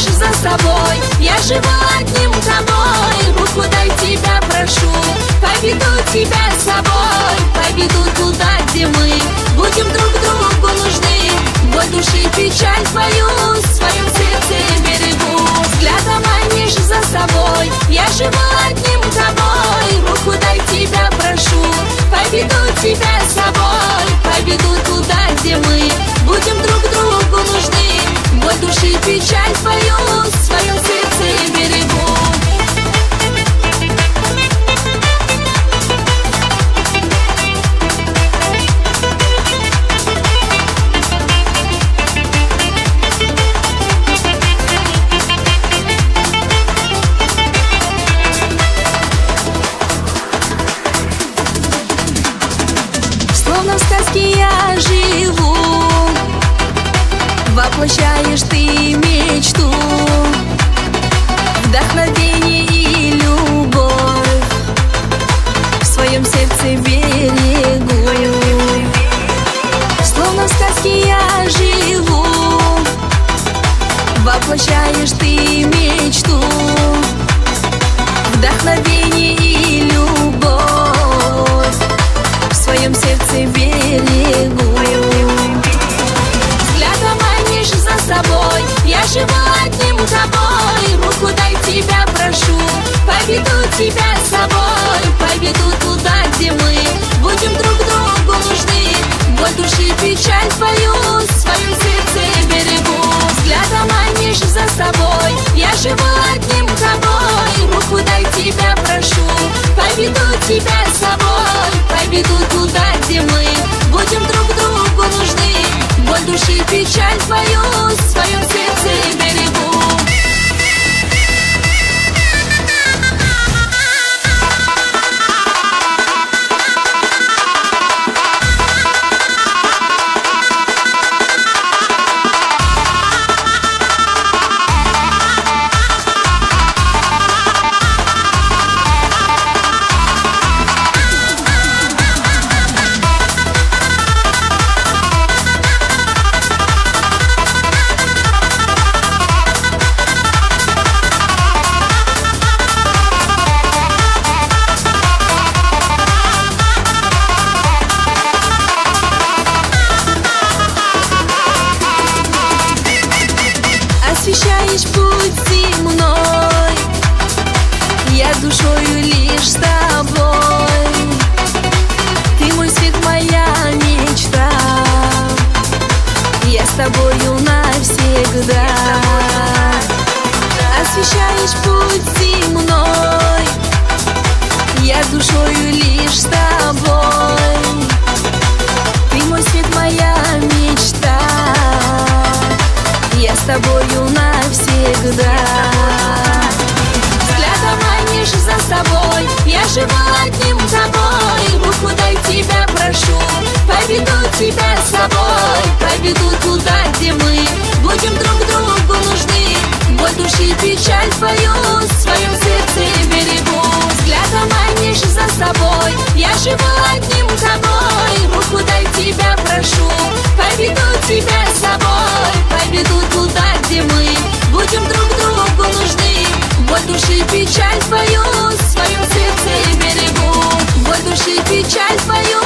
манишь за собой. Я живу одним тобой, руку дай, тебя прошу. Поведу тебя с собой, поведу туда, где мы будем друг другу нужны. Боль души, печаль твою в своем сердце берегу. Взглядом манишь за собой. Я живу одним тобой, руку дай, тебя прошу. Поведу тебя с собой, поведу туда, где мы будем друг другу нужны. Боль души, печаль твою в своем сердце берегу. Словно в сказке я живу, воплощаешь ты мечту, вдохновение и любовь в своем сердце берегу. Словно в сказке я живу, воплощаешь ты мечту, вдохновение и любовь в своем сердце берегу. Взглядом манишь за собой. Я живу одним тобой, руку дай, тебя прошу. Поведу тебя с собой, поведу туда, где мы будем друг другу нужны. Боль души, печаль твою в своем сердце берегу. Взглядом манишь за собой. Я живу одним тобой, руку дай, тебя прошу. Поведу тебя с собой, поведу туда, где мы будем друг другу нужны. Боль души, печаль твою в своем сердце берегу. Освещаешь путь земной, я душою лишь с тобой. Ты мой свет, моя мечта, я с тобою навсегда. Освещаешь путь земной, я душою лишь с тобой. Ты мой свет, моя мечта, я с тобою навсегда. Взглядом манишь за собой. Я живу одним тобой, руку дай, тебя прошу. Поведу тебя с собой, поведу туда, где мы будем друг другу нужны. Боль души, печаль твою в своем сердце берегу. Взглядом манишь за собой. Я живу одним тобой, руку дай, тебя прошу. Поведу тебя с собой, поведу туда, где мы будем друг другу нужны. Боль души, печаль твою в своем сердце берегу. Боль души, печаль твою